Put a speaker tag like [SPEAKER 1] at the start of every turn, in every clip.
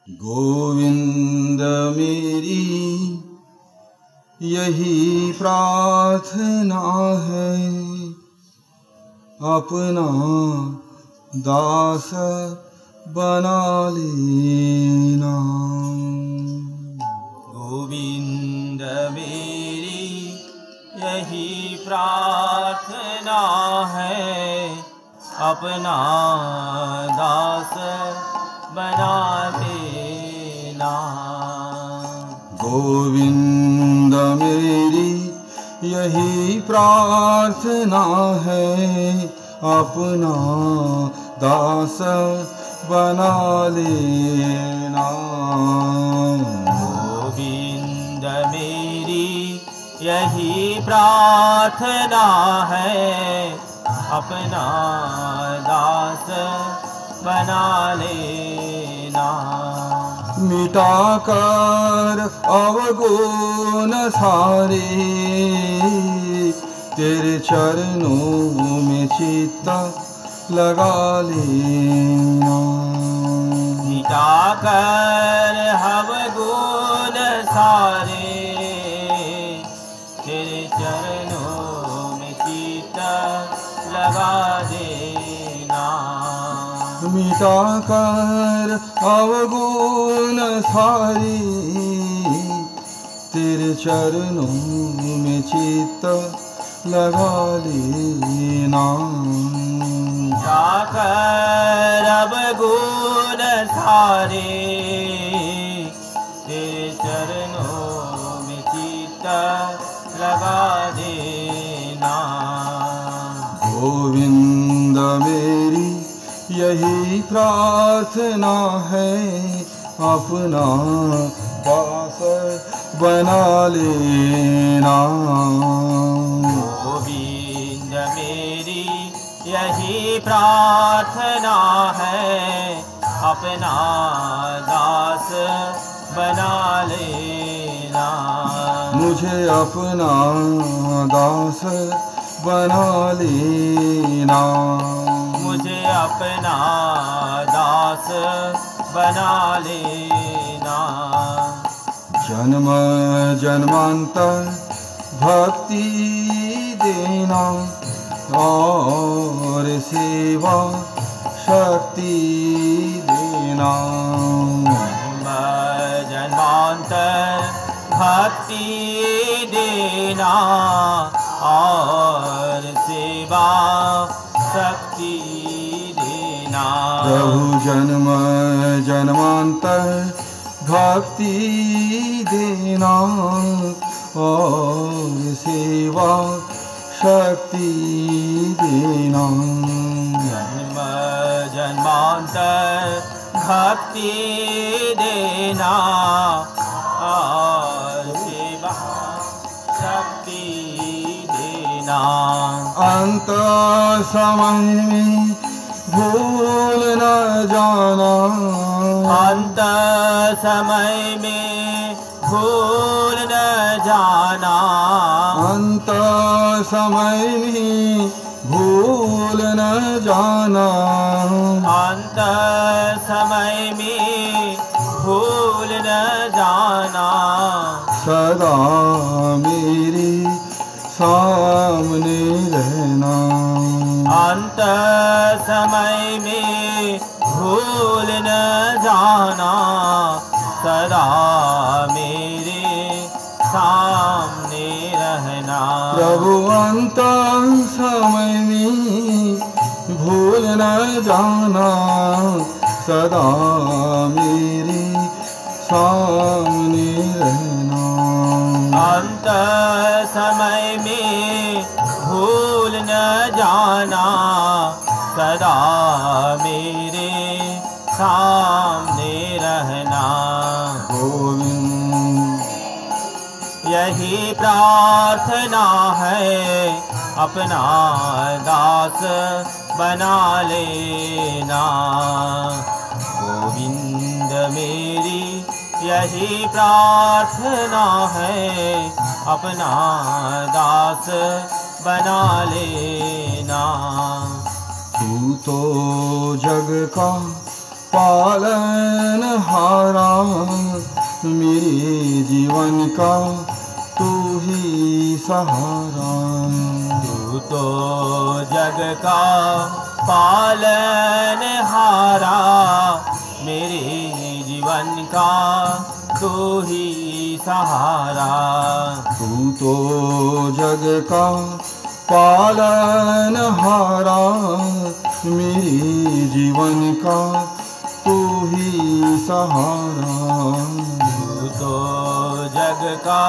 [SPEAKER 1] गोविंद मेरी यही प्रार्थना है, अपना दास बना लेना।
[SPEAKER 2] गोविंद मेरी यही प्रार्थना है, अपना दास बना लेना।
[SPEAKER 1] गोविंद मेरी यही प्रार्थना है, अपना दास बना लेना।
[SPEAKER 2] गोविंद मेरी यही प्रार्थना है, अपना दास बना लेना।
[SPEAKER 1] मिटा कर अवगुण सारे, तेरे चरणों में चित्त लगा लेना।
[SPEAKER 2] मिटा कर अवगुण सारे, तेरे चरणों में चित्त लगा देना।
[SPEAKER 1] मिटा कर अवगुण सारे, तेरे चरणों में चित्त लगा लेना।
[SPEAKER 2] जाकर अवगुण सारे, तेरे चरणों में चित्त लगा देना।
[SPEAKER 1] गोविंद मेरी यही प्रार्थना है, अपना दास बना लेना।
[SPEAKER 2] गोविंद मेरी यही प्रार्थना है, अपना दास बना लेना।
[SPEAKER 1] मुझे अपना दास बना लेना।
[SPEAKER 2] मुझे अपना दास बना लेना।
[SPEAKER 1] जन्म जन्मांतर भक्ति देना, और सेवा शक्ति देना।
[SPEAKER 2] जन्मांतर भक्ति देना, और सेवा शक्ति देना।
[SPEAKER 1] प्रभु जन्म जन्मांतर भक्ति देना, और सेवा शक्ति देना।
[SPEAKER 2] जन्म जन्मांतर भक्ति देना, और सेवा शक्ति देना।
[SPEAKER 1] अंत समय में भूल न जाना,
[SPEAKER 2] अंत समय में भूल न जाना।
[SPEAKER 1] अंत समय में भूल न जाना।
[SPEAKER 2] अंत समय में भूल न जाना।
[SPEAKER 1] सदा मेरे सामने रहना।
[SPEAKER 2] अंत समय में भूल न जाना, सदा मेरे सामने रहना।
[SPEAKER 1] प्रभु अंत समय में भूल न जाना, सदा मेरे सामने रहना।
[SPEAKER 2] अंत समय में भूल न जाना, सदा मेरे सामने रहना।
[SPEAKER 1] गोविंद
[SPEAKER 2] यही प्रार्थना है, अपना दास बना लेना। गोविंद मेरी यही प्रार्थना है, अपना दास बना लेना।
[SPEAKER 1] तू तो जग का पालनहारा मेरे जीवन का तू ही सहारा।
[SPEAKER 2] तू तो जग का पालनहारा मेरे जीवन का तू ही सहारा।
[SPEAKER 1] तू तो जग का पालनहारा मेरे जीवन का तू ही सहारा।
[SPEAKER 2] तू तो जग का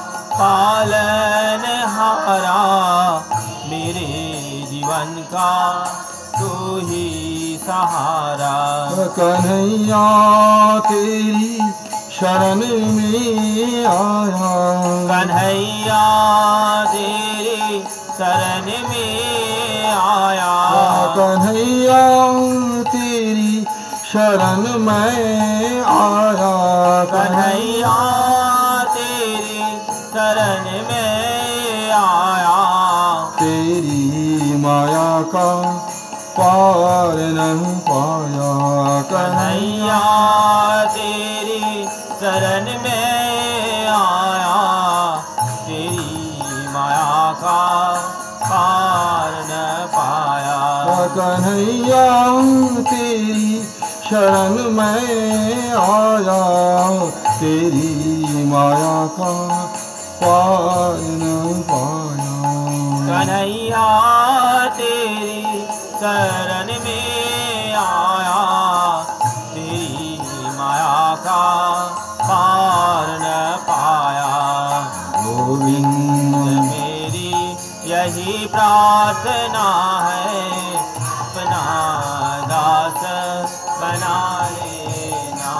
[SPEAKER 2] पालनहारा मेरे जीवन का तू ही सहारा।
[SPEAKER 1] कन्हैया तेरी शरण में आया।
[SPEAKER 2] कन्हैया तेरी शरण में आया।
[SPEAKER 1] कन्हैया तेरी शरण में आया।
[SPEAKER 2] कन्हैया तेरी शरण में आया।
[SPEAKER 1] तेरी माया का पार नहीं पाया।
[SPEAKER 2] कन्हैया तेरी शरण में आया। तेरी माया का पार न पाया।
[SPEAKER 1] कन्हैया तेरी शरण में आया। तेरी माया का पार न पाया।
[SPEAKER 2] कन्हैया तेरी शरण में आया। तेरी माया का पार न पाया।
[SPEAKER 1] गोविंद
[SPEAKER 2] मेरी यही प्रार्थना है, अपना दास बना लेना।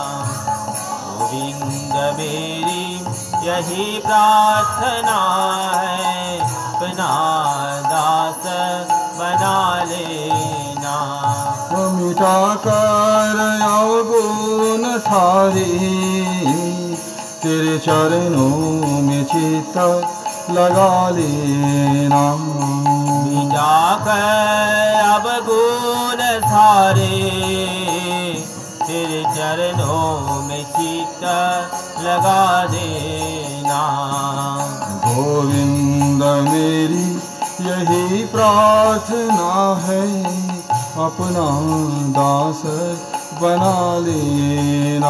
[SPEAKER 2] गोविंद मेरी यही प्रार्थना है, अपना दास बना लेना।
[SPEAKER 1] मिटा कर अवगुण सारे तेरे चरणों में चित्त लगा लेना।
[SPEAKER 2] मिटा कर अब गुण सारे तेरे चरणों में चित्त लगा देना।
[SPEAKER 1] गोविंद मेरी यही प्रार्थना है, अपना दास बना लेना।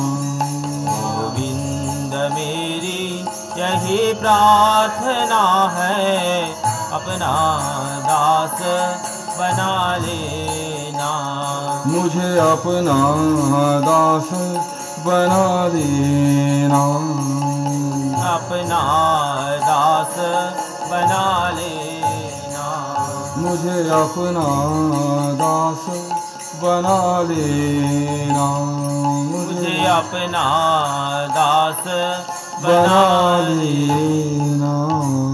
[SPEAKER 2] गोविंद मेरी यही प्रार्थना है, अपना दास बना लेना।
[SPEAKER 1] मुझे अपना दास बना लेना।
[SPEAKER 2] अपना दास बना लेना।
[SPEAKER 1] मुझे अपना दास बना लेना।
[SPEAKER 2] मुझे अपना दास
[SPEAKER 1] बना लेना।